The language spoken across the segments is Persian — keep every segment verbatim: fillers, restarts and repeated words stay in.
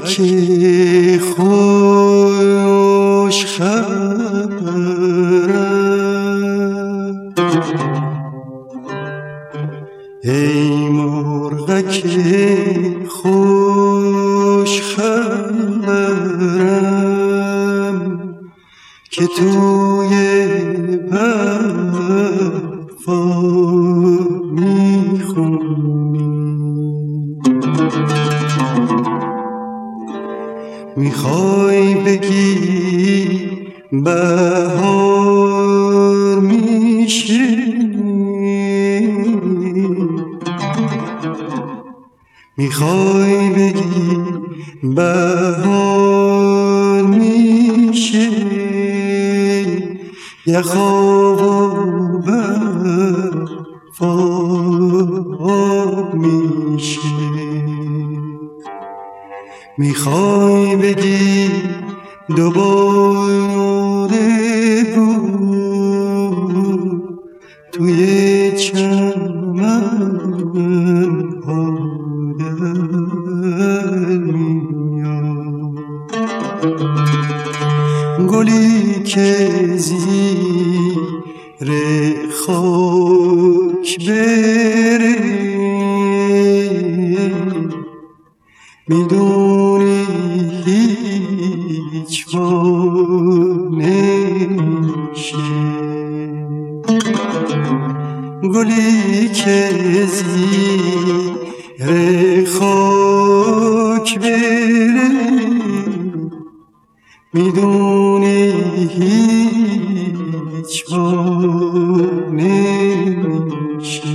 که خوش خبرم، ای مرغک خوش خبرم که توی برفا میخونی. میخوای بگی بهار میشه، میخوای بگی بهار میشه، یخاب و برفا میشه. میخوای بگی دوباره بود توی چمن ها در میاد، گلی که زیر خاک بره، میدونی هیچ وار نمیشه. گلی که زیر خاک بره، میدونی هیچ وار نمیشه.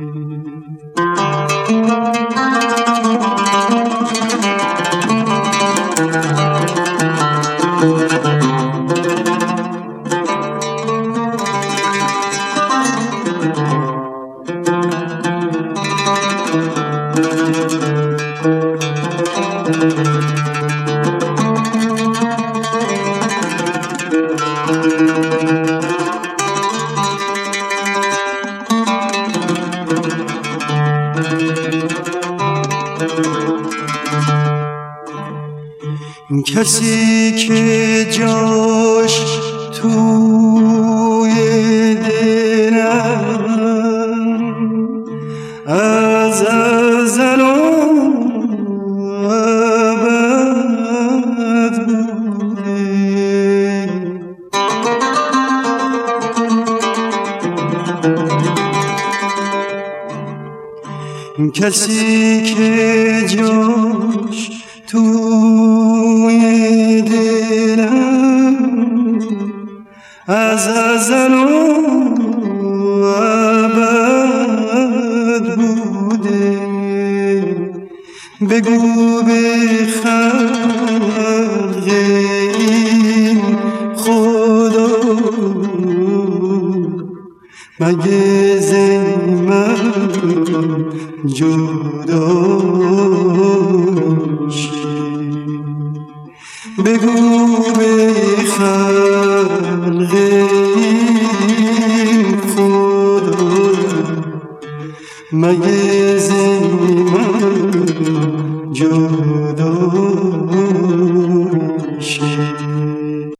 کسی که جاش توی دلم از ازل و ابد بوده، کسی که جاش توی دلم از ازل و ابد بوده، بگو به خلق این خدا مگه زمن جدا میشه. بگو به خلق این خدا مگه